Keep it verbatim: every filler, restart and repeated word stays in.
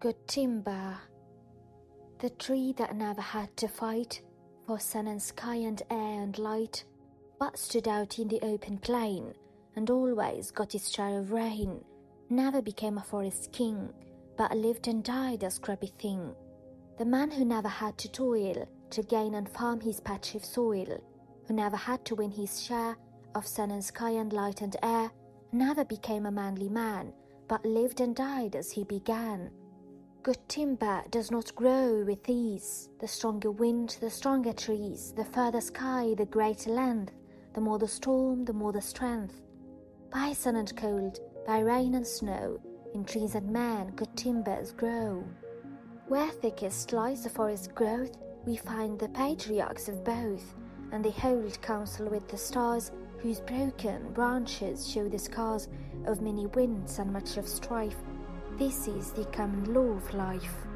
Good timber, the tree that never had to fight for sun and sky and air and light, but stood out in the open plain and always got its share of rain, never became a forest king, but lived and died a scrubby thing. The man who never had to toil to gain and farm his patch of soil, who never had to win his share of sun and sky and light and air, never became a manly man, but lived and died as he began. Good timber does not grow with ease. The stronger wind, the stronger trees, the further sky, the greater length, the more the storm, the more the strength. By sun and cold, by rain and snow, in trees and men good timbers grow. Where thickest lies the forest growth, we find the patriarchs of both, and they hold counsel with the stars, whose broken branches show the scars of many winds and much of strife. This is the common law of life.